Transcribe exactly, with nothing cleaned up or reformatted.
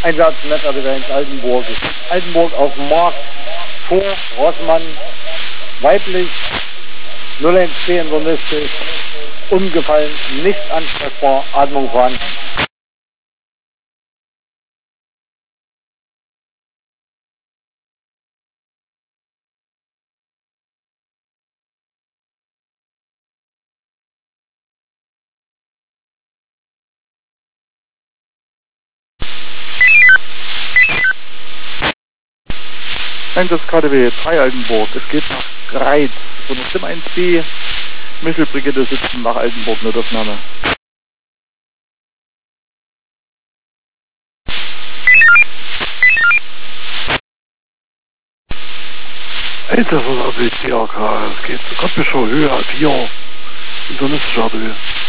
Einsatz Netzadvents Altenburg. Altenburg auf dem Markt vor Rossmann, weiblich, null eins vierundneunzig, umgefallen, nicht ansprechbar, Atmung vorhanden. Einsatz K D W drei Altenburg, es geht nach Greiz, von der Stimme eins B, Mittelbrigade sitzen nach Altenburg, Notaufnahme. Einsatz von A B C A K, es geht zu Kopfbischof Höhe A vier, internistischer Höhe.